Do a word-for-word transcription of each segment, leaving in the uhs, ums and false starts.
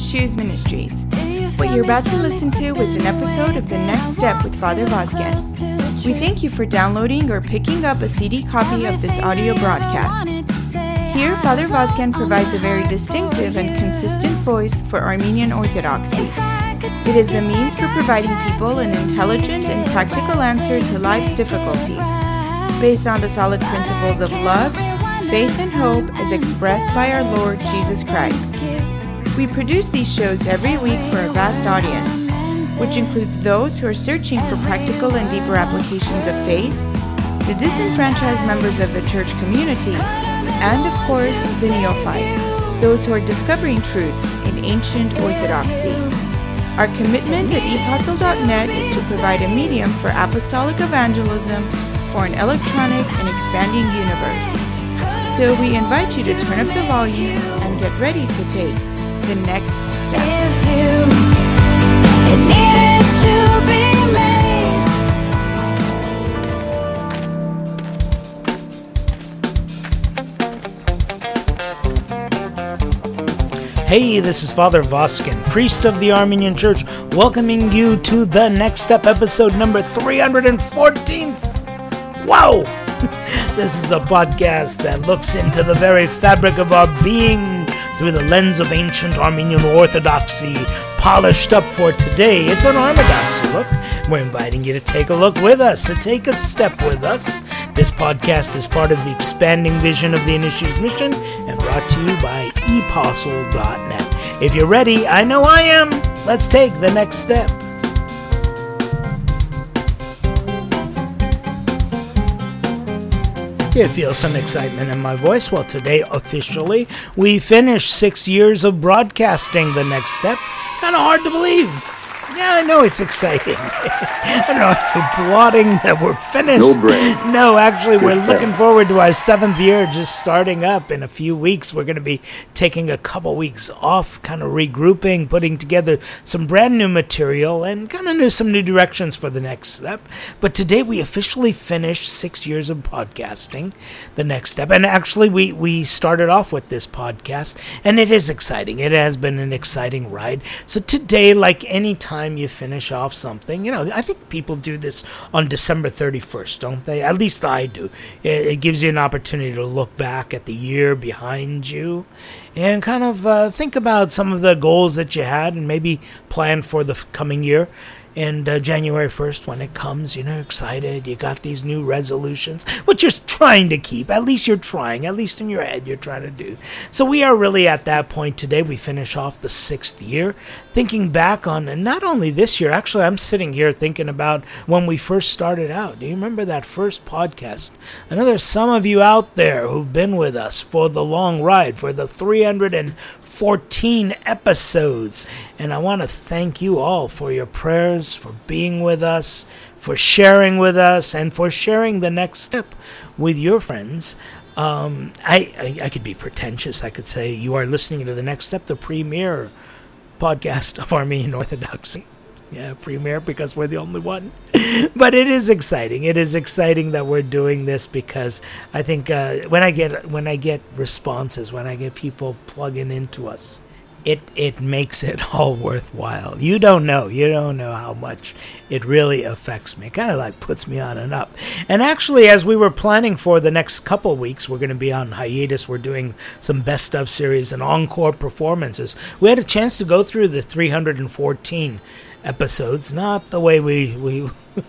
Shoes Ministries. What you're about to listen to was an episode of The Next Step with Father Vazquez. We thank you for downloading or picking up a C D copy of this audio broadcast. Here, Father Vazquez provides a very distinctive and consistent voice for Armenian Orthodoxy. It is the means for providing people an intelligent and practical answer to life's difficulties, based on the solid principles of love, faith, and hope as expressed by our Lord Jesus Christ. We produce these shows every week for a vast audience, which includes those who are searching for practical and deeper applications of faith, the disenfranchised members of the church community, and of course, the neophyte, those who are discovering truths in ancient orthodoxy. Our commitment at e apostle dot net is to provide a medium for apostolic evangelism for an electronic and expanding universe. So we invite you to turn up the volume and get ready to take the next step. If you, it needed to be made. Hey, this is Father Vazquez, priest of the Armenian Church, welcoming you to the Next Step, episode number three hundred fourteen. Wow! This is a podcast that looks into the very fabric of our being through the lens of ancient Armenian Orthodoxy, polished up for today. It's an Orthodoxy look. We're inviting you to take a look with us, to take a step with us. This podcast is part of the expanding vision of the Initiate's mission and brought to you by e apostle dot net. If you're ready, I know I am. Let's take the next step. You feel some excitement in my voice? Well, today, officially, we finished six years of broadcasting The Next Step. Kind of hard to believe. Yeah, I know it's exciting. I don't know, applauding that we're finished. No brain. No, actually, we're looking forward to our seventh year just starting up in a few weeks. We're going to be taking a couple weeks off, kind of regrouping, putting together some brand new material, and kind of new, some new directions for the next step. But today, we officially finished six years of podcasting, The Next Step. And actually, we, we started off with this podcast, and it is exciting. It has been an exciting ride. So today, like any time you finish off something, you know, I think people do this on December thirty-first, don't they? At least I do. It, it gives you an opportunity to look back at the year behind you and kind of uh, think about some of the goals that you had and maybe plan for the coming year. And uh, January first, when it comes, you know, excited, you got these new resolutions, which you're trying to keep. At least you're trying, at least in your head, you're trying to do. So we are really at that point today. We finish off the sixth year, thinking back on, and not only this year, actually, I'm sitting here thinking about when we first started out. Do you remember that first podcast? I know there's some of you out there who've been with us for the long ride, for the three hundred fourteen episodes, and I want to thank you all for your prayers, for being with us, for sharing with us, and for sharing the next step with your friends. Um, I, I I could be pretentious. I could say you are listening to The Next Step, the premier podcast of Armenian Orthodoxy. Yeah, premier because we're the only one. But it is exciting. It is exciting that we're doing this because I think uh, when I get when I get responses, when I get people plugging into us, it it makes it all worthwhile. You don't know. You don't know how much it really affects me. It kind of like puts me on and up. And actually, as we were planning for the next couple weeks, we're going to be on hiatus. We're doing some best of series and encore performances. We had a chance to go through the three hundred fourteen episodes, not the way we we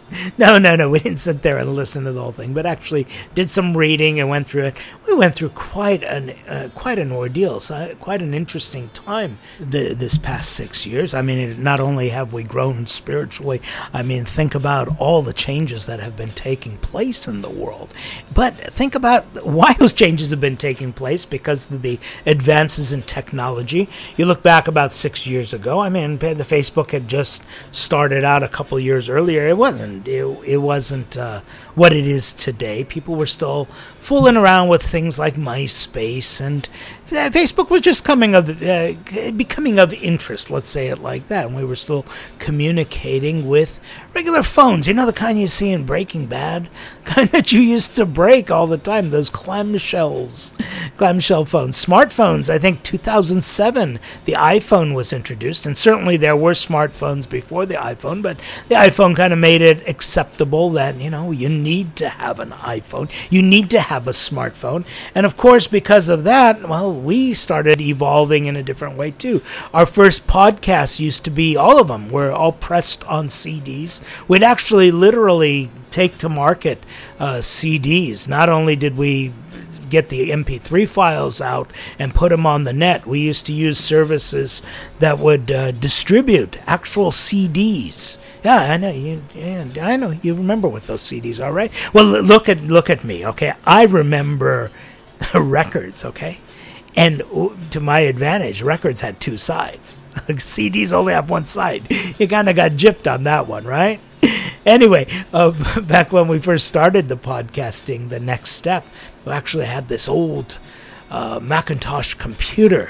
no no no we didn't sit there and listen to the whole thing, but actually did some reading and went through it. We went through quite an uh, quite an ordeal, so quite an interesting time the, this past six years. I mean, it, not only have we grown spiritually, I mean, think about all the changes that have been taking place in the world, but think about why those changes have been taking place, because of the advances in technology. You look back about six years ago, I mean, the Facebook had just started out a couple years earlier. It wasn't it, it wasn't uh, what it is today. People were still fooling around with things like MySpace and Facebook was just coming of uh, becoming of interest, let's say it like that, and we were still communicating with regular phones, you know, the kind you see in Breaking Bad, kind that you used to break all the time, those clamshells, clamshell phones. Smartphones, I think two thousand seven, the iPhone was introduced, and certainly there were smartphones before the iPhone, but the iPhone kind of made it acceptable that, you know, you need to have an iPhone, you need to have a smartphone, and of course, because of that, well, we started evolving in a different way too. Our first podcasts used to be, all of them were all pressed on C Ds. We'd actually literally take to market uh, C Ds. Not only did we get the M P three files out and put them on the net, we used to use services that would uh, distribute actual C Ds. Yeah, I know you. Yeah, I know you remember what those C Ds are, right? Well, look at look at me, okay? I remember records, okay? And to my advantage, records had two sides. C Ds only have one side. You kind of got gypped on that one, right? Anyway, uh, back when we first started the podcasting, the next step, we actually had this old uh, Macintosh computer.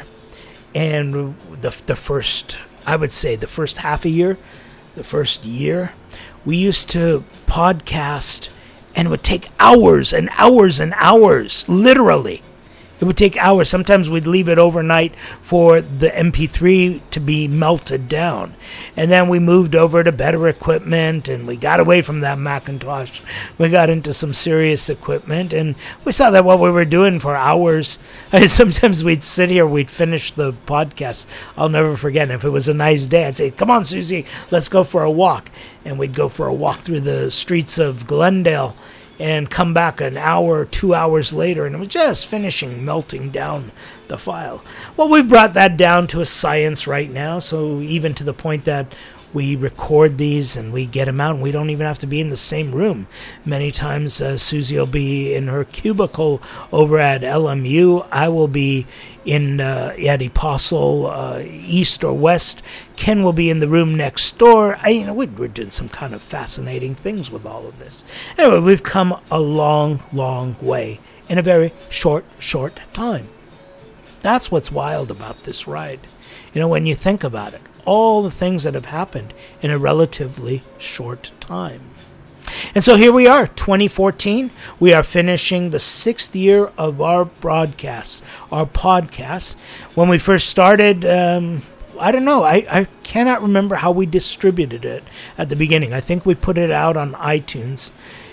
And the the first, I would say the first half a year, the first year, we used to podcast, and it would take hours and hours and hours, literally. It would take hours. Sometimes we'd leave it overnight for the M P three to be melted down. And then we moved over to better equipment, and we got away from that Macintosh. We got into some serious equipment, and we saw that what we were doing for hours. I mean, sometimes we'd sit here, we'd finish the podcast. I'll never forget. If it was a nice day, I'd say, come on, Susie, let's go for a walk. And we'd go for a walk through the streets of Glendale, and come back an hour, two hours later, and it was just finishing melting down the file. Well, we've brought that down to a science right now, so even to the point that we record these and we get them out, and we don't even have to be in the same room. Many times uh, Susie will be in her cubicle over at L M U. I will be in uh, at Apostle, uh, east or west. Ken will be in the room next door. I, you know, we're, we're doing some kind of fascinating things with all of this. Anyway, we've come a long, long way in a very short, short time. That's what's wild about this ride. You know, when you think about it, all the things that have happened in a relatively short time. And so here we are, twenty fourteen. We are finishing the sixth year of our broadcasts, our podcasts. When we first started, um, I don't know, I, I cannot remember how we distributed it at the beginning. I think we put it out on iTunes.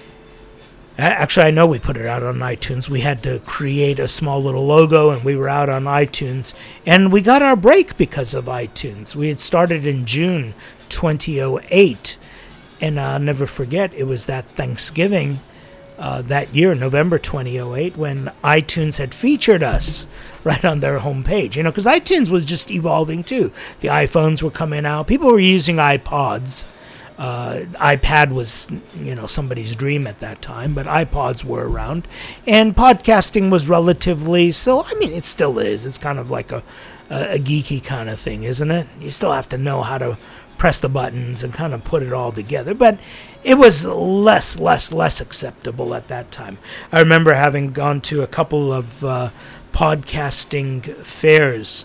Actually, I know we put it out on iTunes. We had to create a small little logo, and we were out on iTunes. And we got our break because of iTunes. We had started in June twenty oh eight. And I'll never forget, it was that Thanksgiving uh, that year, November twenty oh eight, when iTunes had featured us right on their homepage. You know, because iTunes was just evolving too. The iPhones were coming out. People were using iPods. Uh, iPad was, you know, somebody's dream at that time, but iPods were around. And podcasting was relatively, still, I mean, it still is. It's kind of like a, a, a geeky kind of thing, isn't it? You still have to know how to press the buttons and kind of put it all together. But it was less, less, less acceptable at that time. I remember having gone to a couple of uh, podcasting fairs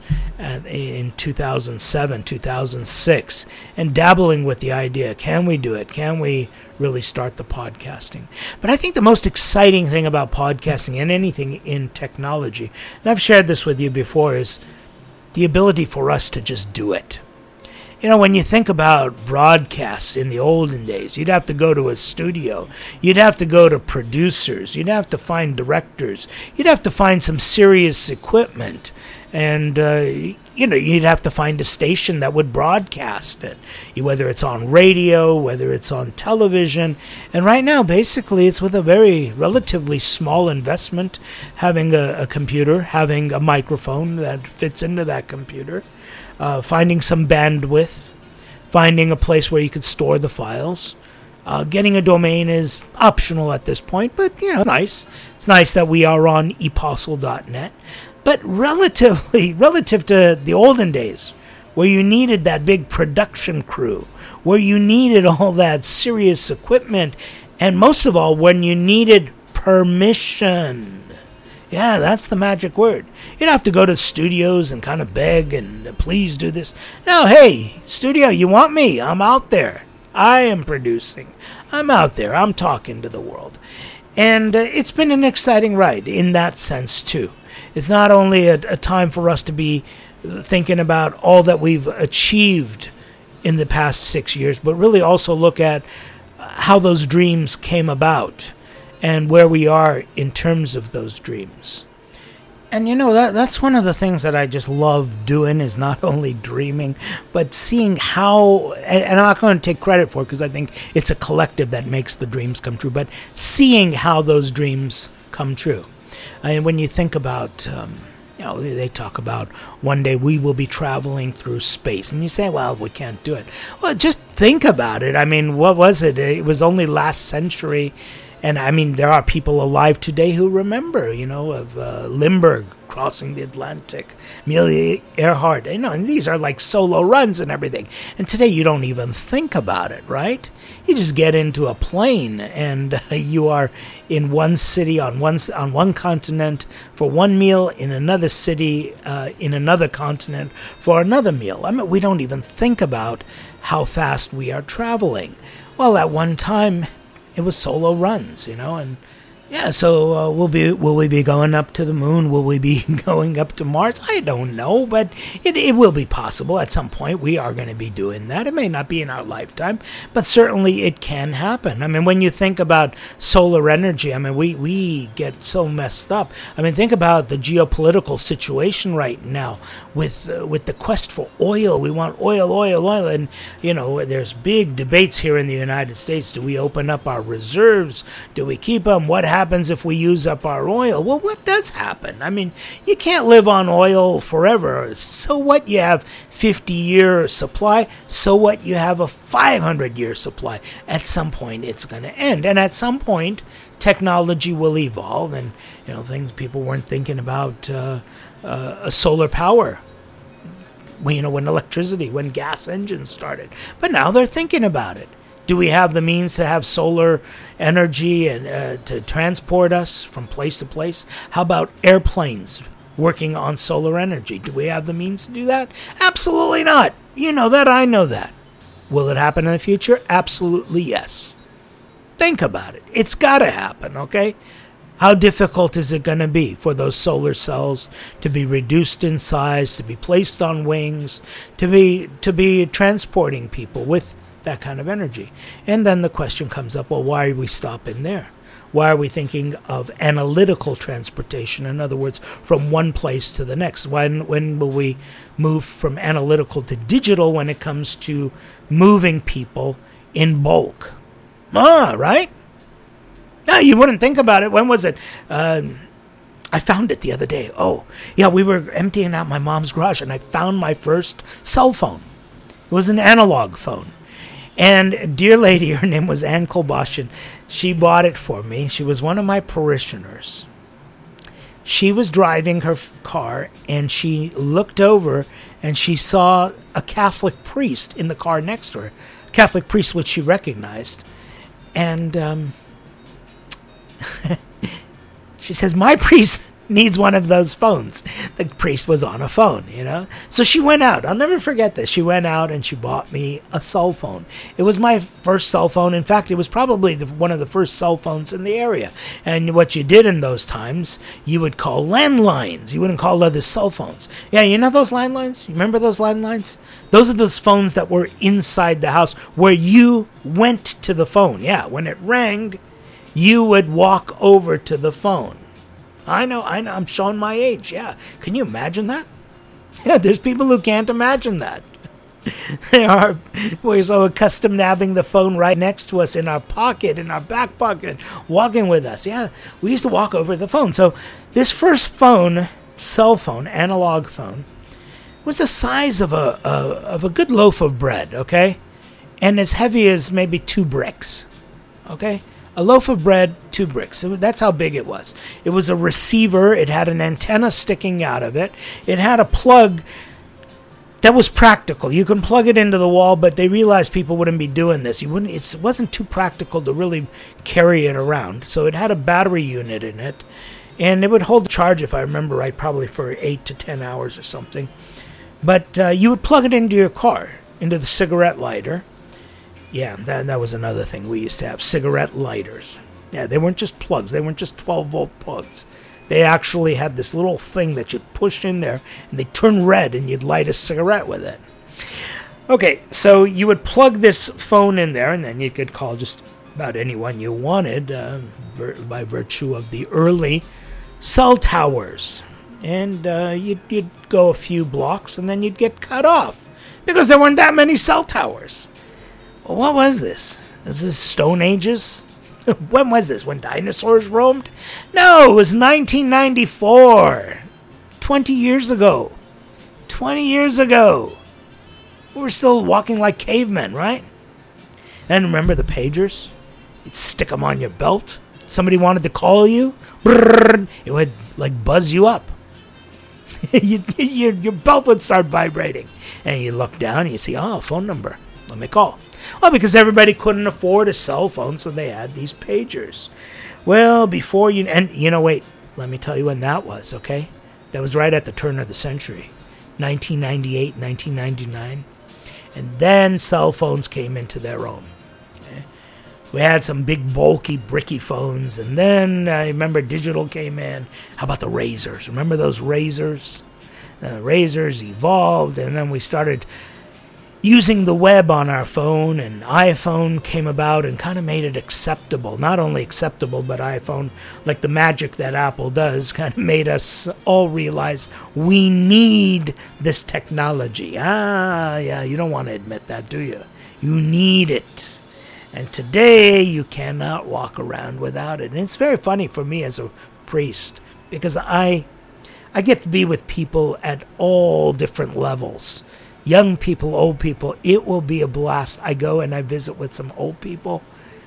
in two thousand seven, two thousand six, and dabbling with the idea, can we do it? Can we really start the podcasting? But I think the most exciting thing about podcasting and anything in technology, and I've shared this with you before, is the ability for us to just do it. You know, when you think about broadcasts in the olden days, you'd have to go to a studio. You'd have to go to producers. You'd have to find directors. You'd have to find some serious equipment. And, uh, you know, you'd have to find a station that would broadcast it, whether it's on radio, whether it's on television. And right now, basically, it's with a very relatively small investment, having a, a computer, having a microphone that fits into that computer. Uh, finding some bandwidth, finding a place where you could store the files. Uh, getting a domain is optional at this point, but, you know, it's nice. It's nice that we are on apostle dot net. But relatively, relative to the olden days, where you needed that big production crew, where you needed all that serious equipment, and most of all, when you needed permission. Yeah, that's the magic word. You don't have to go to studios and kind of beg and please do this. No, hey, studio, you want me? I'm out there. I am producing. I'm out there. I'm talking to the world. And uh, it's been an exciting ride in that sense, too. It's not only a, a time for us to be thinking about all that we've achieved in the past six years, but really also look at how those dreams came about and where we are in terms of those dreams. And you know, that that's one of the things that I just love doing, is not only dreaming, but seeing how, and, and I'm not going to take credit for it because I think it's a collective that makes the dreams come true, but seeing how those dreams come true. And when you think about, um, you know, they, they talk about one day we will be traveling through space, and you say, well, we can't do it. Well, just think about it. I mean, what was it? It was only last century. And I mean, there are people alive today who remember, you know, of uh, Lindbergh crossing the Atlantic, Amelia Earhart, you know, and these are like solo runs and everything. And today you don't even think about it, right? You just get into a plane and uh, you are in one city on one on one continent for one meal, in another city uh, in another continent for another meal. I mean, we don't even think about how fast we are traveling. Well, at one time, it was solo runs, you know, and yeah, so uh, we'll be, will we be going up to the moon? Will we be going up to Mars? I don't know, but it, it will be possible at some point. We are going to be doing that. It may not be in our lifetime, but certainly it can happen. I mean, when you think about solar energy, I mean, we, we get so messed up. I mean, think about the geopolitical situation right now with uh, with the quest for oil. We want oil, oil, oil, and, you know, there's big debates here in the United States. Do we open up our reserves? Do we keep them? What happens if we use up our oil? Well, what does happen? I mean, you can't live on oil forever. So what? You have fifty-year supply. So what? You have a five hundred year supply. At some point, it's going to end. And at some point, technology will evolve. And, you know, things people weren't thinking about uh, uh, a solar power. Well, you know, when electricity, when gas engines started. But now they're thinking about it. Do we have the means to have solar energy and uh, to transport us from place to place? How about airplanes working on solar energy? Do we have the means to do that? Absolutely not. You know that. I know that. Will it happen in the future? Absolutely yes. Think about it. It's got to happen, okay? How difficult is it going to be for those solar cells to be reduced in size, to be placed on wings, to be to be transporting people with that kind of energy? And then the question comes up, well, why are we stopping there? Why are we thinking of analytical transportation? In other words, from one place to the next. When when will we move from analytical to digital when it comes to moving people in bulk? Ah, right? No, you wouldn't think about it. When was it? Uh, I found it the other day. Oh, yeah, we were emptying out my mom's garage, and I found my first cell phone. It was an analog phone. And a dear lady, her name was Ann Kolbosh, and she bought it for me. She was one of my parishioners. She was driving her f- car, and she looked over, and she saw a Catholic priest in the car next to her. A Catholic priest which she recognized. And um, she says, my priest needs one of those phones. The priest was on a phone, you know. So she went out. I'll never forget this. She went out and she bought me a cell phone. It was my first cell phone. In fact, it was probably the, one of the first cell phones in the area. And what you did in those times, you would call landlines. You wouldn't call other cell phones. Yeah, you know those landlines? You remember those landlines? Those are those phones that were inside the house where you went to the phone. Yeah, when it rang, you would walk over to the phone. I know, I know, I'm showing my age, yeah. Can you imagine that? Yeah, there's people who can't imagine that. They are, we're so accustomed to having the phone right next to us in our pocket, in our back pocket, walking with us. Yeah, we used to walk over to the phone. So this first phone, cell phone, analog phone, was the size of a, a of a good loaf of bread, okay? And as heavy as maybe two bricks, okay? A loaf of bread, two bricks. So that's how big it was. It was a receiver. It had an antenna sticking out of it. It had a plug that was practical. You can plug it into the wall, but they realized people wouldn't be doing this. You wouldn't. It wasn't too practical to really carry it around. So it had a battery unit in it. And it would hold the charge, if I remember right, probably for eight to ten hours or something. But uh, you would plug it into your car, into the cigarette lighter. Yeah, that, that was another thing we used to have, cigarette lighters. Yeah, they weren't just plugs. They weren't just twelve-volt plugs. They actually had this little thing that you'd push in there, and they'd turn red, and you'd light a cigarette with it. Okay, so you would plug this phone in there, and then you could call just about anyone you wanted uh, vir- by virtue of the early cell towers. And uh, you'd, you'd go a few blocks, and then you'd get cut off because there weren't that many cell towers. Well, what was this? Is this Stone Ages? When was this? When dinosaurs roamed? No, it was nineteen ninety-four. twenty years ago. twenty years ago. We were still walking like cavemen, right? And remember the pagers? You'd stick them on your belt. Somebody wanted to call you. Brrr, it would like buzz you up. you, your, your belt would start vibrating. And you look down and you see, oh, phone number. Let me call. Well, because everybody couldn't afford a cell phone, so they had these pagers. Well, before you... And, you know, wait. Let me tell you when that was, okay? That was right at the turn of the century. nineteen ninety-eight, nineteen ninety-nine. And then cell phones came into their own. Okay? We had some big, bulky, bricky phones. And then, I remember digital came in. How about the razors? Remember those razors? Uh, razors evolved, and then we started... using the web on our phone, and iPhone came about and kind of made it acceptable. Not only acceptable, but iPhone, like the magic that Apple does, kind of made us all realize we need this technology. Ah, yeah, you don't want to admit that, do you? You need it. And today, you cannot walk around without it. And it's very funny for me as a priest, because I, I get to be with people at all different levels. Young people, old people, it will be a blast. I go and I visit with some old people.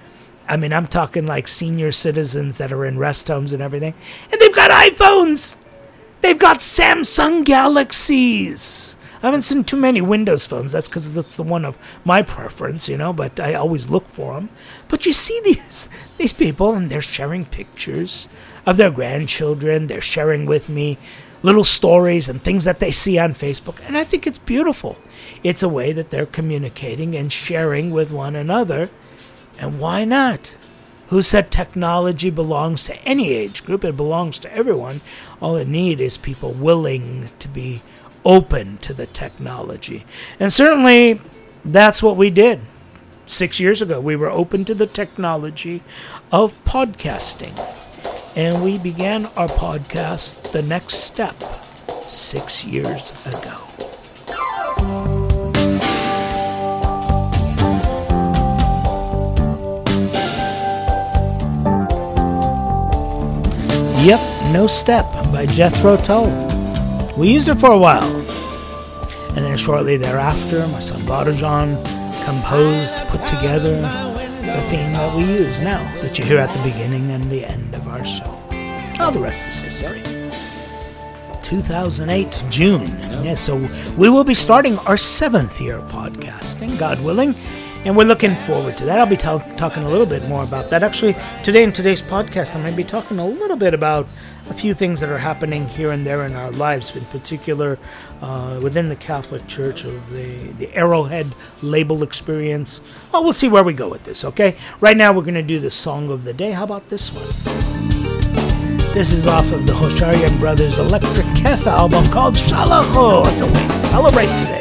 I mean, I'm talking like senior citizens that are in rest homes and everything. And they've got iPhones. They've got Samsung Galaxies. I haven't seen too many Windows phones. That's because that's the one of my preference, you know, but I always look for them. But you see these, these people, and they're sharing pictures of their grandchildren. They're sharing with me little stories and things that they see on Facebook. And I think it's beautiful. It's a way that they're communicating and sharing with one another. And why not? Who said technology belongs to any age group? It belongs to everyone. All it needs is people willing to be open to the technology. And certainly that's what we did. Six years ago, we were open to the technology of podcasting. And we began our podcast, The Next Step, six years ago. Yep, No Step by Jethro Tull. We used it for a while. And then shortly thereafter, my son Badajan composed, put together the theme that we use now, that you hear at the beginning and the end of our show. All the rest is history. two thousand eight, June. Yeah, so we will be starting our seventh year of podcasting, God willing, and we're looking forward to that. I'll be t- talking a little bit more about that. Actually, today in today's podcast, I'm going to be talking a little bit about a few things that are happening here and there in our lives, in particular uh, within the Catholic Church, of the, the Arrowhead label experience. Well, we'll see where we go with this, okay? Right now, we're going to do the song of the day. How about this one? This is off of the Hosharian Brothers Electric Kef album called Shalacho. It's a way to celebrate today.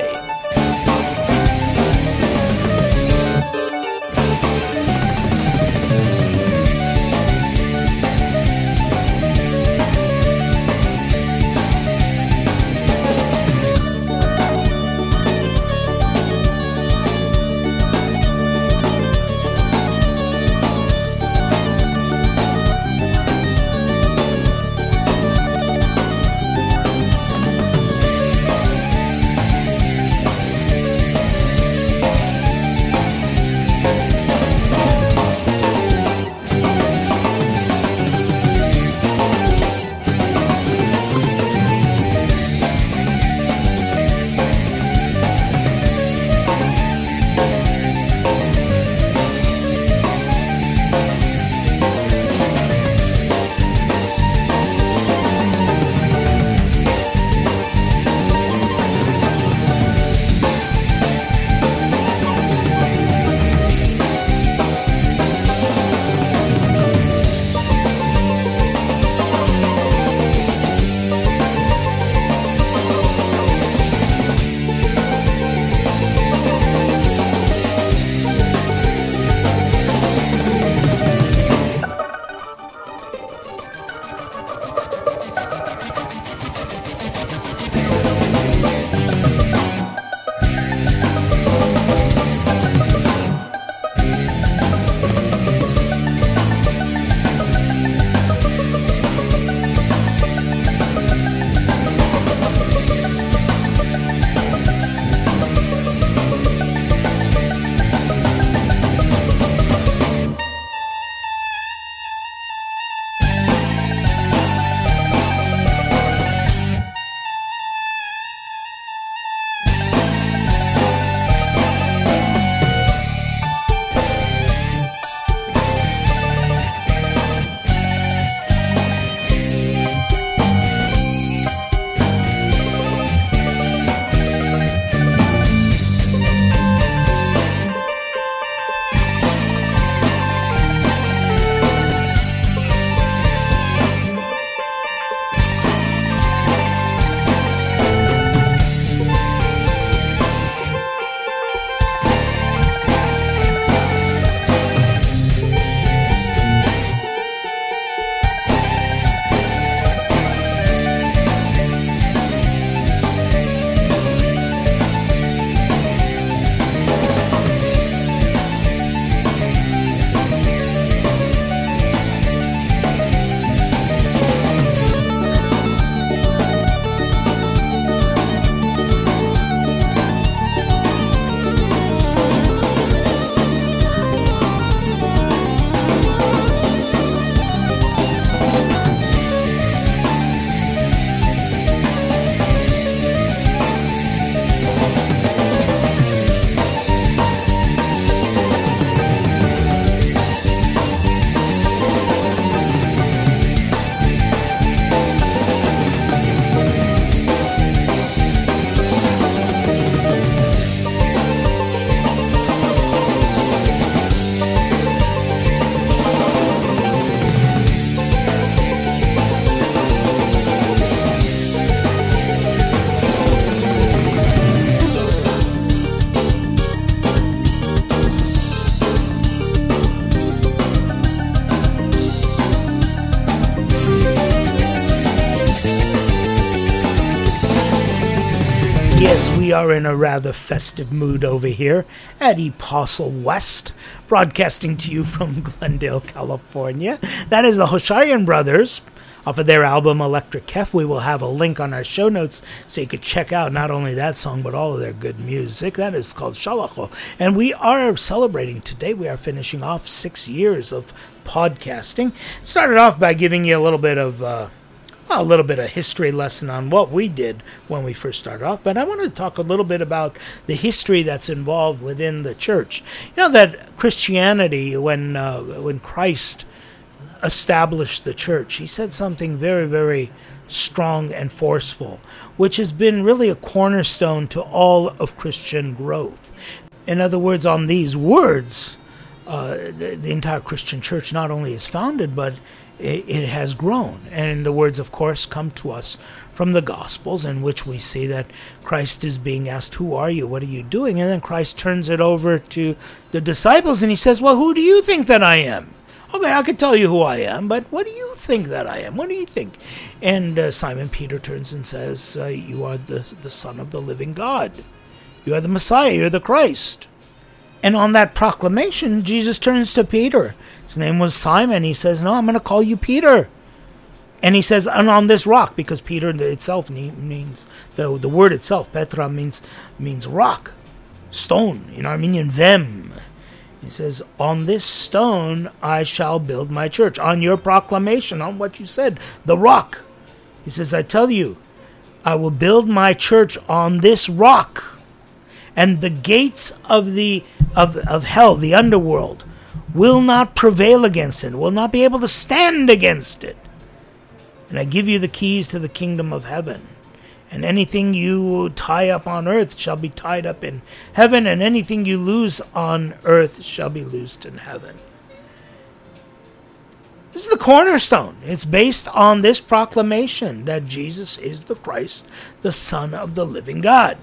are in a rather festive mood over here at Apostle West, broadcasting to you from Glendale, California. That is the Hosharian Brothers. Off of their album Electric Kef. We will have a link on our show notes so you could check out not only that song but all of their good music. That is called Shalacho. And we are celebrating today. We are finishing off six years of podcasting. Started off by giving you a little bit of uh, well, a little bit of history lesson on what we did when we first started off. But I want to talk a little bit about the history that's involved within the church. You know that Christianity, when uh, when Christ established the church, he said something very, very strong and forceful, which has been really a cornerstone to all of Christian growth. In other words, on these words, uh, the, the entire Christian church not only is founded, but it, it has grown. And the words, of course, come to us from the Gospels, in which we see that Christ is being asked, "Who are you? What are you doing?" And then Christ turns it over to the disciples and he says, "Well, who do you think that I am?" "Okay, I can tell you who I am, but what do you think that I am? What do you think?" And uh, Simon Peter turns and says, uh, "You are the, the Son of the living God. You are the Messiah. You're the Christ." And on that proclamation, Jesus turns to Peter. His name was Simon. He says, "No, I'm going to call you Peter." And he says, "And on this rock," because Peter itself means, the, the word itself, Petra, means, means rock, stone, in Armenian, vem. He says, "On this stone I shall build my church." On your proclamation, on what you said, the rock. He says, "I tell you, I will build my church on this rock, and the gates of the of, of hell, the underworld, will not prevail against it, will not be able to stand against it. And I give you the keys to the kingdom of heaven. And anything you tie up on earth shall be tied up in heaven, and anything you loose on earth shall be loosed in heaven." This is the cornerstone. It's based on this proclamation that Jesus is the Christ, the Son of the living God.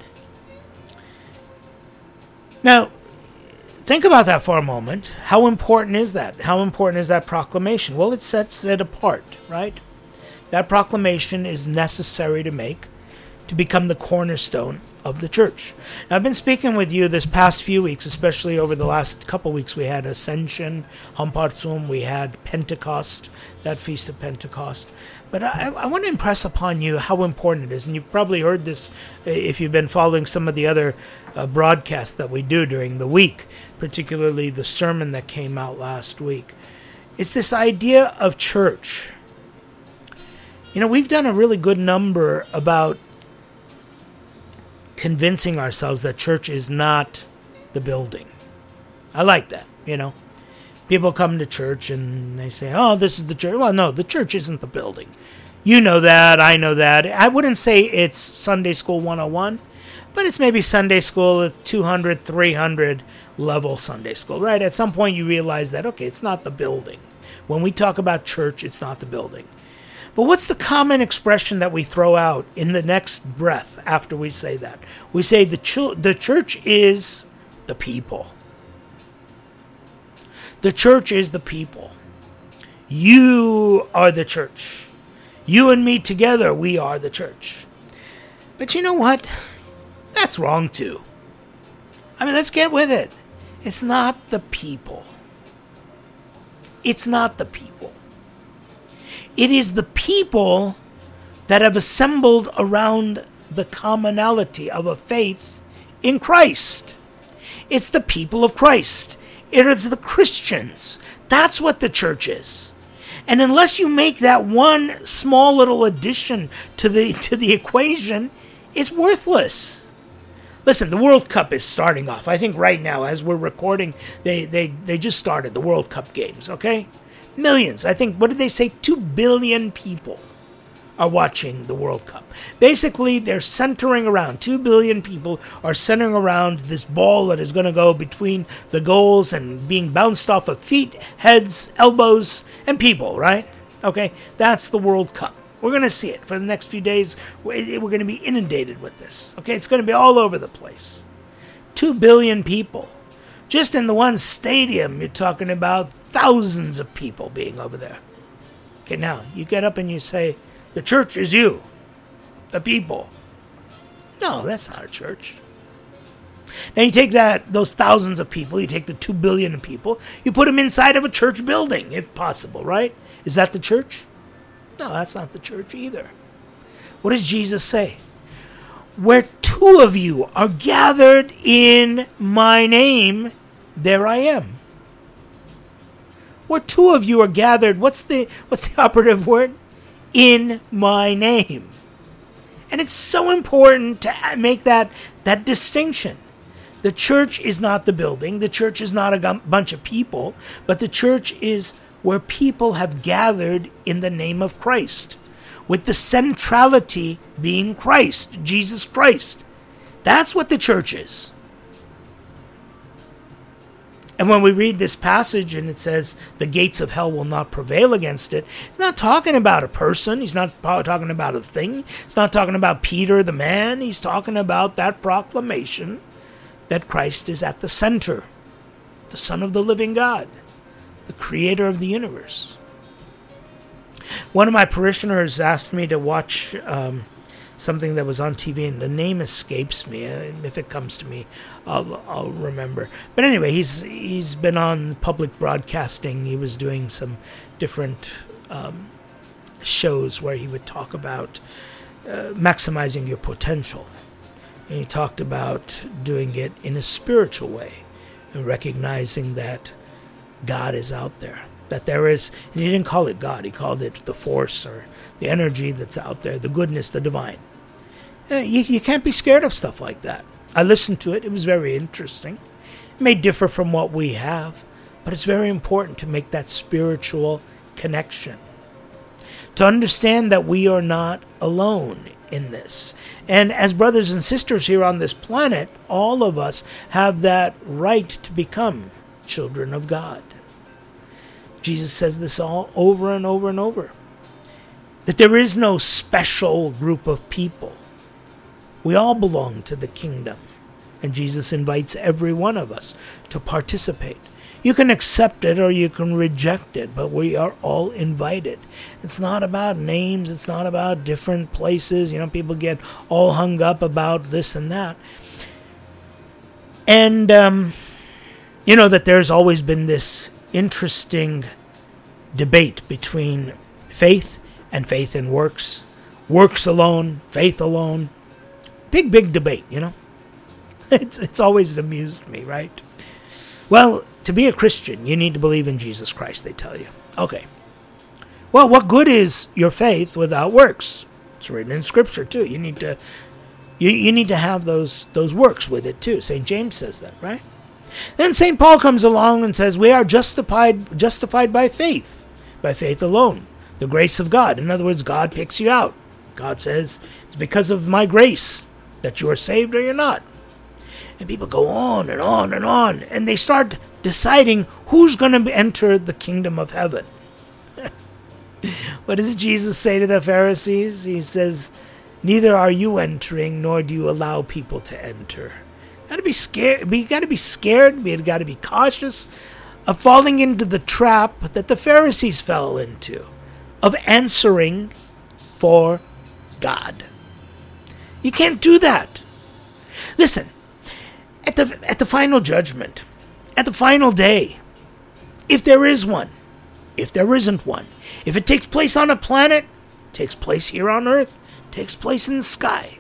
Now, think about that for a moment. How important is that? How important is that proclamation? Well, it sets it apart, right? That proclamation is necessary to make to become the cornerstone of the church. Now, I've been speaking with you this past few weeks, especially over the last couple weeks. We had Ascension, Hampartsum, we had Pentecost, that Feast of Pentecost. But I, I want to impress upon you how important it is. And you've probably heard this if you've been following some of the other uh, broadcasts that we do during the week, particularly the sermon that came out last week. It's this idea of church. You know, we've done a really good number about convincing ourselves that church is not the building. I like that, you know. People come to church and they say, "Oh, this is the church." Well, no, the church isn't the building. You know that, I know that. I wouldn't say it's Sunday School one oh one, but it's maybe Sunday School at two hundred, three hundred level Sunday School, right? At some point you realize that, okay, it's not the building. When we talk about church, it's not the building. But what's the common expression that we throw out in the next breath after we say that? We say the ch- the church is the people. The church is the people. You are the church. You and me together, we are the church. But you know what? That's wrong too. I mean, let's get with it. It's not the people. It's not the people. It is the people that have assembled around the commonality of a faith in Christ. It's the people of Christ. It is the Christians. That's what the church is. And unless you make that one small little addition to the to the equation, it's worthless. Listen, the World Cup is starting off. I think right now, as we're recording, they, they, they just started the World Cup games, okay? Millions. I think, what did they say? Two billion people are watching the World Cup. Basically, they're centering around, two billion people are centering around this ball that is going to go between the goals and being bounced off of feet, heads, elbows, and people, right? Okay, that's the World Cup. We're going to see it for the next few days. We're going to be inundated with this. Okay, it's going to be all over the place. Two billion people. Just in the one stadium, you're talking about thousands of people being over there. Okay, now, you get up and you say, the church is you, the people. No, that's not a church. Now you take that those thousands of people, you take the two billion people, you put them inside of a church building, if possible, right? Is that the church? No, that's not the church either. What does Jesus say? Where two of you are gathered in my name, there I am. Where two of you are gathered, what's the what's the operative word? In my name. And it's so important to make that, that distinction. The church is not the building. The church is not a g- bunch of people. But the church is where people have gathered in the name of Christ, with the centrality being Christ, Jesus Christ. That's what the church is. And when we read this passage and it says the gates of hell will not prevail against it, he's not talking about a person. He's not talking about a thing. He's not talking about Peter the man. He's talking about that proclamation that Christ is at the center, the Son of the living God, the creator of the universe. One of my parishioners asked me to watch um, something that was on T V, and the name escapes me. If it comes to me, I'll, I'll remember. But anyway, he's he's been on public broadcasting. He was doing some different um, shows where he would talk about uh, maximizing your potential. And he talked about doing it in a spiritual way, and recognizing that God is out there. That there is, and he didn't call it God, he called it the force or the energy that's out there, the goodness, the divine. And you, you can't be scared of stuff like that. I listened to it. It was very interesting. It may differ from what we have, but it's very important to make that spiritual connection. To understand that we are not alone in this. And as brothers and sisters here on this planet, all of us have that right to become children of God. Jesus says this all over and over and over. That there is no special group of people. We all belong to the kingdom. And Jesus invites every one of us to participate. You can accept it or you can reject it, but we are all invited. It's not about names. It's not about different places. You know, people get all hung up about this and that. And, um, you know, that there's always been this interesting debate between faith and faith in works. Works alone, faith alone. Big, big debate, you know. It's it's always amused me, right? Well, to be a Christian, you need to believe in Jesus Christ, they tell you. Okay. Well, what good is your faith without works? It's written in Scripture, too. You need to you, you need to have those those works with it, too. Saint James says that, right? Then Saint Paul comes along and says, we are justified justified by faith, by faith alone, the grace of God. In other words, God picks you out. God says, it's because of my grace that you are saved or you're not. And people go on and on and on, and they start deciding who's going to enter the kingdom of heaven. What does Jesus say to the Pharisees? He says, neither are you entering, nor do you allow people to enter. Got to be scared. You got to be scared. You got to be cautious of falling into the trap that the Pharisees fell into, of answering for God. You can't do that. Listen, at the at the final judgment, at the final day, if there is one, if there isn't one, if it takes place on a planet, takes place here on earth, takes place in the sky.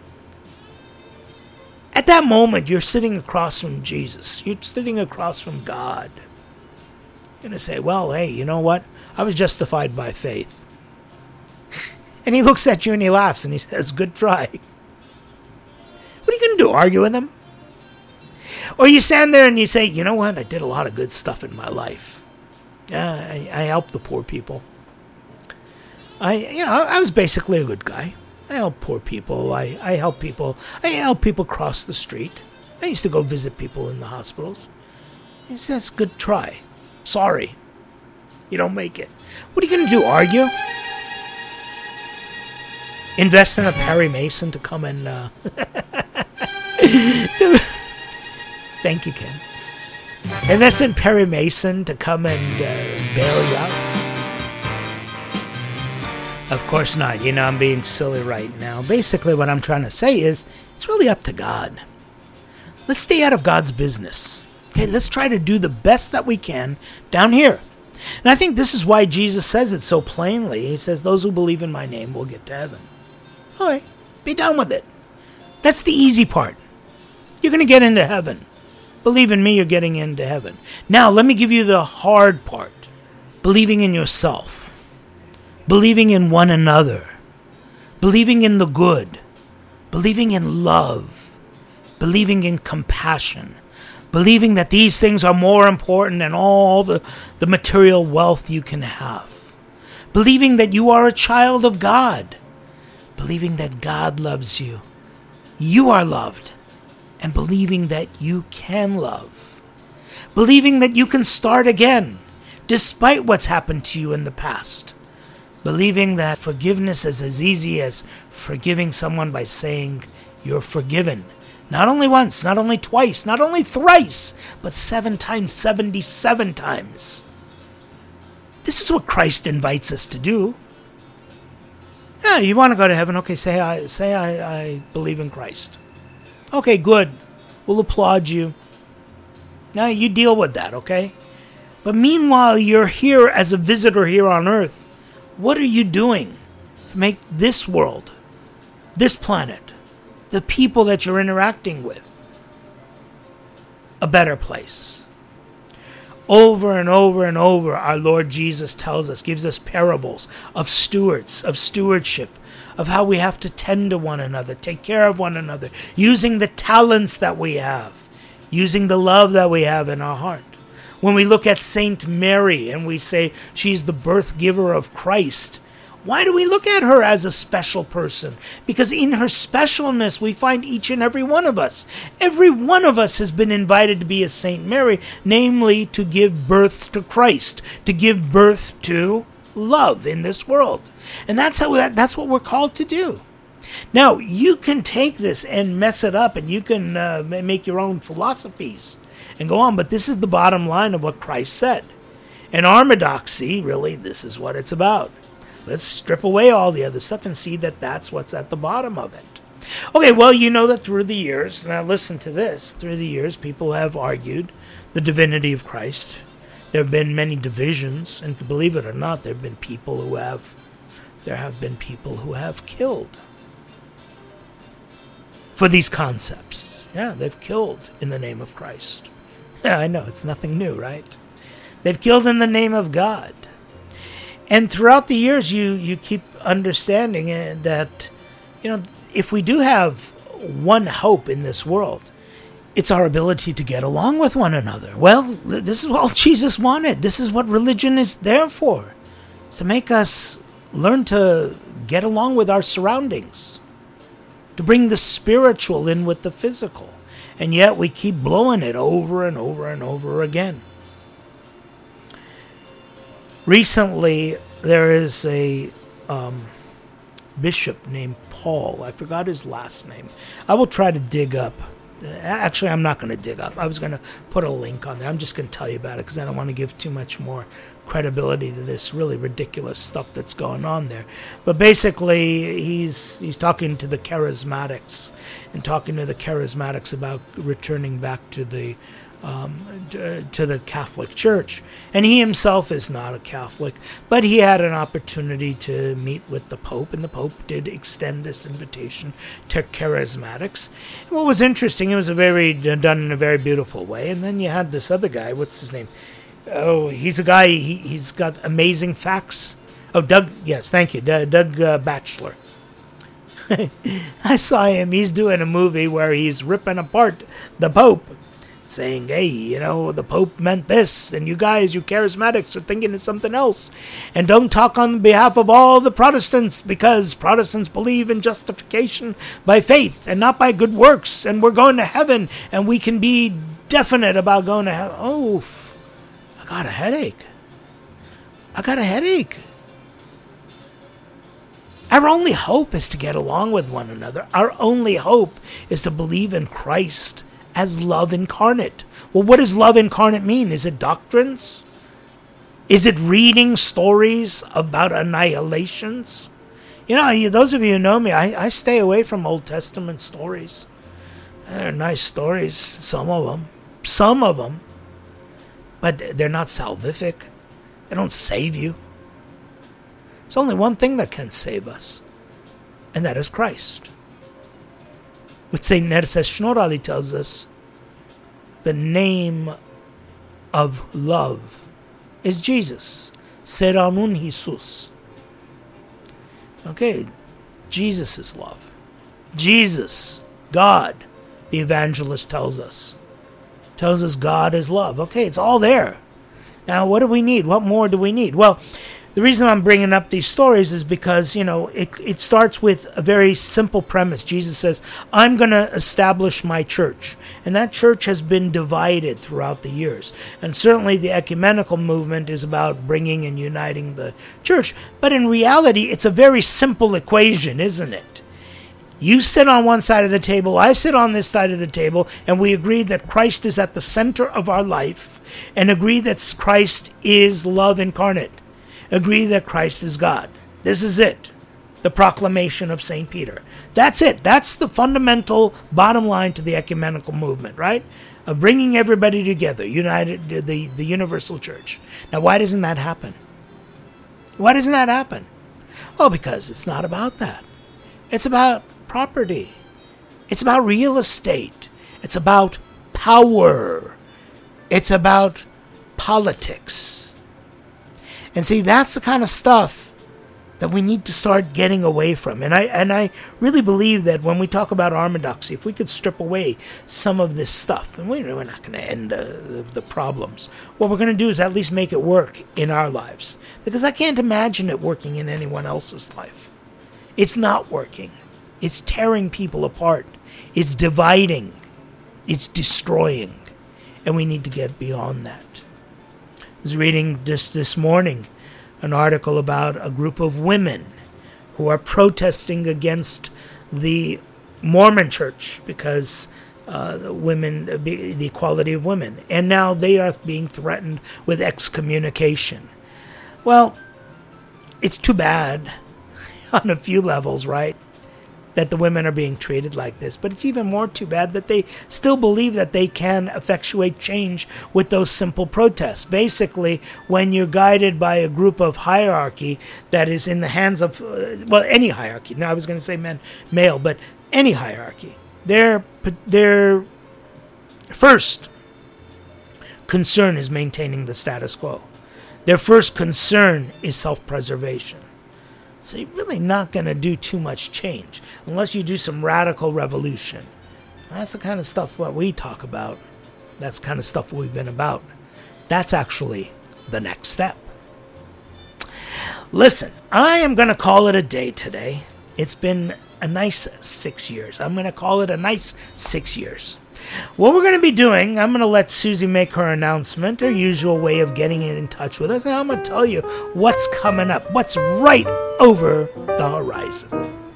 At that moment, you're sitting across from Jesus. You're sitting across from God. You're going to say, well, hey, you know what? I was justified by faith. And he looks at you and he laughs and he says, good try. What are you going to do, argue with him? Or you stand there and you say, you know what? I did a lot of good stuff in my life. Uh, I, I helped the poor people. I, you know, I was basically a good guy. I help poor people. I, I help people. I help people cross the street. I used to go visit people in the hospitals. He says, good try. Sorry. You don't make it. What are you going to do, argue? Invest in a Perry Mason to come and... Uh... Thank you, Ken. Invest in Perry Mason to come and uh, bail you out? Of course not. You know, I'm being silly right now. Basically, what I'm trying to say is, it's really up to God. let's stay out of God's business. Okay, let's try to do the best that we can down here. And I think this is why Jesus says it so plainly. He says, those who believe in my name will get to heaven. All right, be done with it. That's the easy part. You're going to get into heaven. Believe in me, you're getting into heaven. Now, let me give you the hard part. Believing in yourself. Believing in one another. Believing in the good. Believing in love. Believing in compassion. Believing that these things are more important than all the, the material wealth you can have. Believing that you are a child of God. Believing that God loves you. You are loved. And believing that you can love. Believing that you can start again, despite what's happened to you in the past. Believing that forgiveness is as easy as forgiving someone by saying you're forgiven. Not only once, not only twice, not only thrice, but seven times, seventy-seven times. This is what Christ invites us to do. Yeah, you want to go to heaven? Okay, say I say I, I believe in Christ. Okay, good. We'll applaud you. Now you deal with that, okay? But meanwhile, you're here as a visitor here on earth. What are you doing to make this world, this planet, the people that you're interacting with, a better place? Over and over and over, our Lord Jesus tells us, gives us parables of stewards, of stewardship, of how we have to tend to one another, take care of one another, using the talents that we have, using the love that we have in our heart. When we look at Saint Mary and we say she's the birth giver of Christ, why do we look at her as a special person? Because in her specialness, we find each and every one of us. Every one of us has been invited to be a Saint Mary, namely to give birth to Christ, to give birth to love in this world. And that's how that, that's what we're called to do. Now, you can take this and mess it up, and you can uh, make your own philosophies and go on, but this is the bottom line of what Christ said. And orthodoxy, really, this is what it's about. Let's strip away all the other stuff and see that that's what's at the bottom of it. Okay, well, you know that through the years, now listen to this, through the years, people have argued the divinity of Christ. There have been many divisions, and believe it or not, there have been people who have, there have been people who have killed for these concepts. Yeah, they've killed in the name of Christ. Yeah, I know, it's nothing new, right? They've killed in the name of God. And throughout the years, you, you keep understanding that, you know, if we do have one hope in this world, it's our ability to get along with one another. Well, this is all Jesus wanted. This is what religion is there for. It's to make us learn to get along with our surroundings, to bring the spiritual in with the physical. And yet we keep blowing it over and over and over again. Recently, there is a um, bishop named Paul. I forgot his last name. I will try to dig up. Actually, I'm not going to dig up. I was going to put a link on there. I'm just going to tell you about it because I don't want to give too much more credibility to this really ridiculous stuff that's going on there. But basically, he's he's talking to the charismatics and talking to the charismatics about returning back to the Um, to the Catholic Church. And he himself is not a Catholic, but he had an opportunity to meet with the Pope, and the Pope did extend this invitation to charismatics. And what was interesting, it was a very done in a very beautiful way. And then you had this other guy, what's his name? Oh, he's a guy, he, he's got amazing facts. Oh, Doug, yes, thank you, D- Doug uh, Batchelor. I saw him, he's doing a movie where he's ripping apart the Pope, saying, hey, you know, the Pope meant this, and you guys, you charismatics, are thinking it's something else. And don't talk on behalf of all the Protestants, because Protestants believe in justification by faith and not by good works, and we're going to heaven, and we can be definite about going to heaven. Oh, I got a headache. I got a headache. Our only hope is to get along with one another. Our only hope is to believe in Christ as love incarnate. Well, what does love incarnate mean? Is it doctrines? Is it reading stories about annihilations? You know, those of you who know me, I, I stay away from Old Testament stories. They're nice stories, some of them. Some of them. But they're not salvific. They don't save you. There's only one thing that can save us, and that is Christ. Which Saint Nerses Shnorali tells us, the name of love is Jesus. Seranun Jesus. Okay, Jesus is love. Jesus, God, the evangelist tells us. Tells us God is love. Okay, it's all there. Now, what do we need? What more do we need? Well, the reason I'm bringing up these stories is because, you know, it, it starts with a very simple premise. Jesus says, I'm going to establish my church. And that church has been divided throughout the years. And certainly the ecumenical movement is about bringing and uniting the church. But in reality, it's a very simple equation, isn't it? You sit on one side of the table, I sit on this side of the table, and we agree that Christ is at the center of our life, and agree that Christ is love incarnate. Agree that Christ is God. This is it. The proclamation of Saint Peter. That's it. That's the fundamental bottom line to the ecumenical movement, right? Of bringing everybody together, united, the, the universal church. Now, why doesn't that happen? Why doesn't that happen? Oh, because it's not about that. It's about property. It's about real estate. It's about power. It's about politics. And see, that's the kind of stuff that we need to start getting away from. And I and I really believe that when we talk about orthodoxy, if we could strip away some of this stuff, and we're not going to end the, the, the problems, what we're going to do is at least make it work in our lives. Because I can't imagine it working in anyone else's life. It's not working. It's tearing people apart. It's dividing. It's destroying. And we need to get beyond that. I was reading just this morning an article about a group of women who are protesting against the Mormon church because uh, women, the equality of women. And now they are being threatened with excommunication. Well, it's too bad on a few levels, right? That the women are being treated like this. But it's even more too bad that they still believe that they can effectuate change with those simple protests. Basically, when you're guided by a group of hierarchy that is in the hands of, uh, well, any hierarchy. Now, I was going to say men, male, but any hierarchy. Their, their first concern is maintaining the status quo. Their first concern is self-preservation. So you're really not going to do too much change unless you do some radical revolution. That's the kind of stuff what we talk about. That's the kind of stuff we've been about. That's actually the next step. Listen, I am going to call it a day today. It's been a nice six years. I'm going to call it a nice six years. What we're going to be doing, I'm going to let Susie make her announcement, her usual way of getting in touch with us, and I'm going to tell you what's coming up, what's right over the horizon.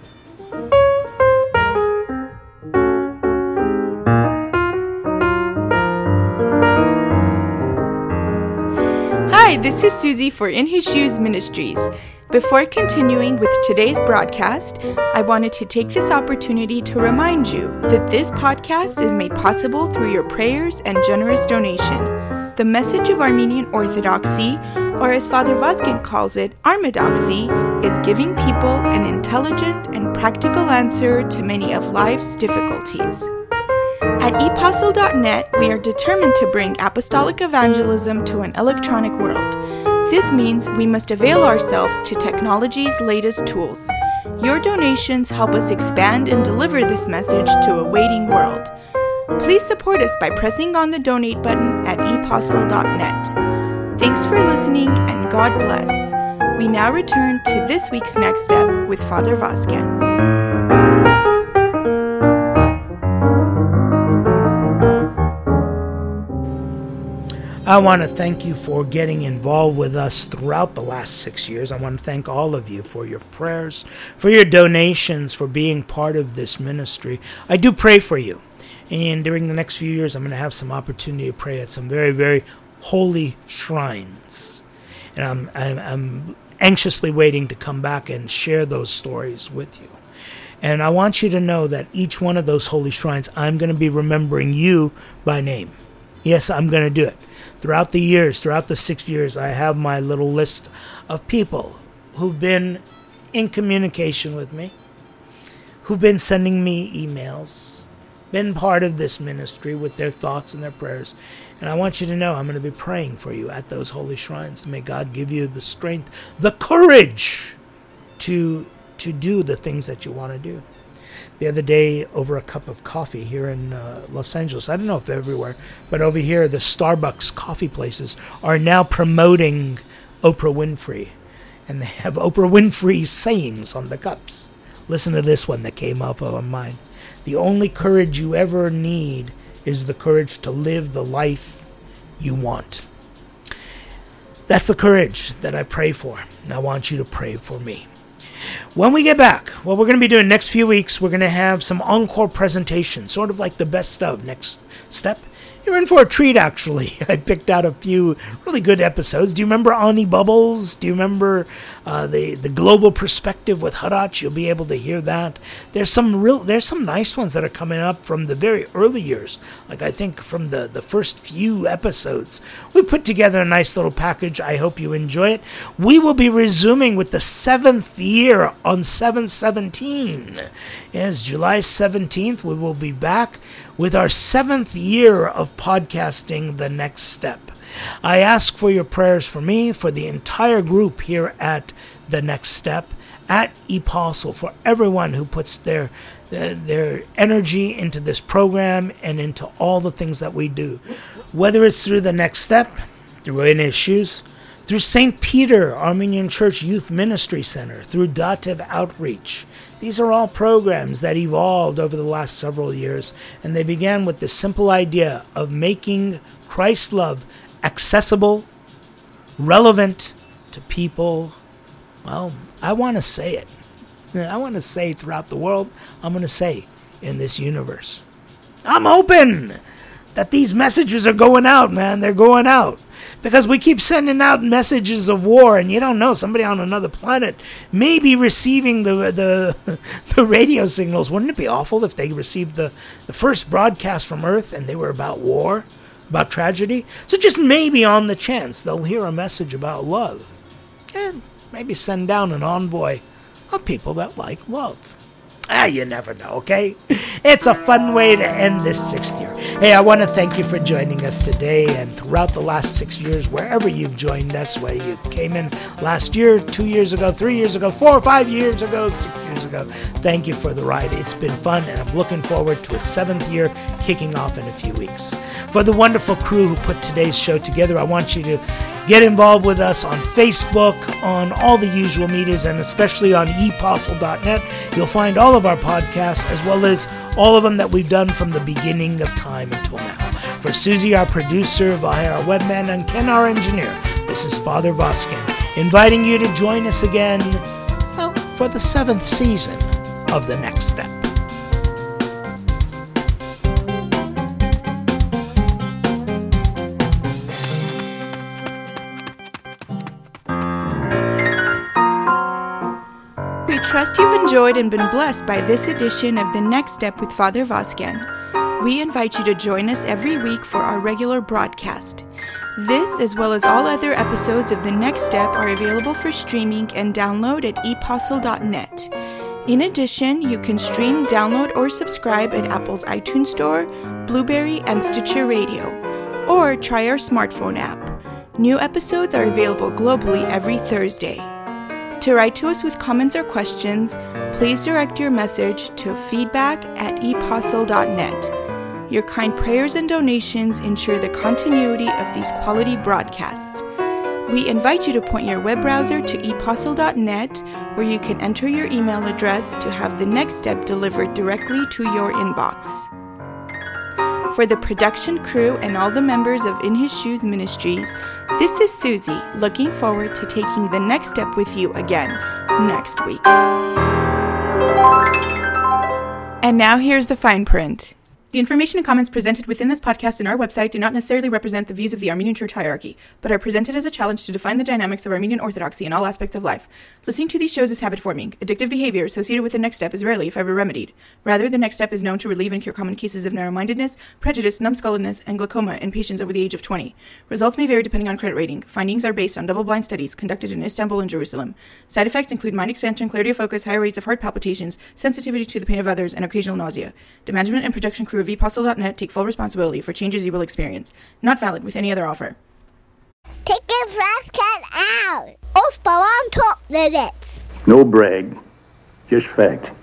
Hi, this is Susie for In His Shoes Ministries. Before continuing with today's broadcast, I wanted to take this opportunity to remind you that this podcast is made possible through your prayers and generous donations. The message of Armenian Orthodoxy, or as Father Vazgen calls it, Armedoxy, is giving people an intelligent and practical answer to many of life's difficulties. At e postle dot net, we are determined to bring apostolic evangelism to an electronic world. This means we must avail ourselves to technology's latest tools. Your donations help us expand and deliver this message to a waiting world. Please support us by pressing on the donate button at e postle dot net. Thanks for listening and God bless. We now return to this week's Next Step with Father Vazgen. I want to thank you for getting involved with us throughout the last six years. I want to thank all of you for your prayers, for your donations, for being part of this ministry. I do pray for you. And during the next few years, I'm going to have some opportunity to pray at some very, very holy shrines. And I'm, I'm, I'm anxiously waiting to come back and share those stories with you. And I want you to know that each one of those holy shrines, I'm going to be remembering you by name. Yes, I'm going to do it. Throughout the years, throughout the six years, I have my little list of people who've been in communication with me, who've been sending me emails, been part of this ministry with their thoughts and their prayers. And I want you to know I'm going to be praying for you at those holy shrines. May God give you the strength, the courage to, to do the things that you want to do. The other day, over a cup of coffee here in uh, Los Angeles, I don't know if everywhere, but over here, the Starbucks coffee places are now promoting Oprah Winfrey. And they have Oprah Winfrey sayings on the cups. Listen to this one that came up on mine. The only courage you ever need is the courage to live the life you want. That's the courage that I pray for. And I want you to pray for me. When we get back, what we're going to be doing next few weeks, we're going to have some encore presentations, sort of like the best of Next Step. You're in for a treat, actually. I picked out a few really good episodes. Do you remember Ani Bubbles? Do you remember uh, the the global perspective with Harach? You'll be able to hear that. There's some real, there's some nice ones that are coming up from the very early years. Like I think from the, the first few episodes. We put together a nice little package. I hope you enjoy it. We will be resuming with the seventh year on seven seventeen. Yes, July seventeenth, we will be back with our seventh year of podcasting, The Next Step. I ask for your prayers for me, for the entire group here at The Next Step, at ePostle, for everyone who puts their, their their energy into this program and into all the things that we do. Whether it's through The Next Step, through In Issues, through Saint Peter Armenian Church Youth Ministry Center, through Dativ Outreach. These are all programs that evolved over the last several years, and they began with the simple idea of making Christ's love accessible, relevant to people. Well, I want to say it. I want to say throughout the world, I'm going to say in this universe. I'm hoping that these messages are going out, man. They're going out. Because we keep sending out messages of war, and you don't know, somebody on another planet may be receiving the the, the radio signals. Wouldn't it be awful if they received the, the first broadcast from Earth and they were about war, about tragedy? So just maybe on the chance they'll hear a message about love. And maybe send down an envoy of people that like love. Ah, you never know, okay? It's a fun way to end this sixth year. Hey, I want to thank you for joining us today and throughout the last six years, wherever you've joined us, whether you came in last year, two years ago, three years ago, four or five years ago, six years ago. Thank you for the ride. It's been fun, and I'm looking forward to a seventh year kicking off in a few weeks. For the wonderful crew who put today's show together, I want you to get involved with us on Facebook, on all the usual medias, and especially on e postle dot net. You'll find all of our podcasts, as well as all of them that we've done from the beginning of time until now. For Susie, our producer, via our webman, and Ken, our engineer, this is Father Voskin, inviting you to join us again, well, for the seventh season of The Next Step. We trust you've enjoyed and been blessed by this edition of The Next Step with Father Voskin. We invite you to join us every week for our regular broadcast. This, as well as all other episodes of The Next Step, are available for streaming and download at e postle dot net. In addition, you can stream, download, or subscribe at Apple's iTunes Store, Blueberry, and Stitcher Radio, or try our smartphone app. New episodes are available globally every Thursday. To write to us with comments or questions, please direct your message to feedback at e postle dot net. Your kind prayers and donations ensure the continuity of these quality broadcasts. We invite you to point your web browser to e postle dot net, where you can enter your email address to have the next step delivered directly to your inbox. For the production crew and all the members of In His Shoes Ministries, this is Susie, looking forward to taking the next step with you again next week. And now here's the fine print. The information and comments presented within this podcast and our website do not necessarily represent the views of the Armenian Church hierarchy, but are presented as a challenge to define the dynamics of Armenian Orthodoxy in all aspects of life. Listening to these shows is habit-forming. Addictive behavior associated with the next step is rarely, if ever, remedied. Rather, the next step is known to relieve and cure common cases of narrow-mindedness, prejudice, numbskulledness, and glaucoma in patients over the age of twenty. Results may vary depending on credit rating. Findings are based on double-blind studies conducted in Istanbul and Jerusalem. Side effects include mind expansion, clarity of focus, higher rates of heart palpitations, sensitivity to the pain of others, and occasional nausea. The management and production crew of v postel dot net take full responsibility for changes you will experience. Not valid with any other offer. Take your trash can out. Off on top of it. No brag, just fact.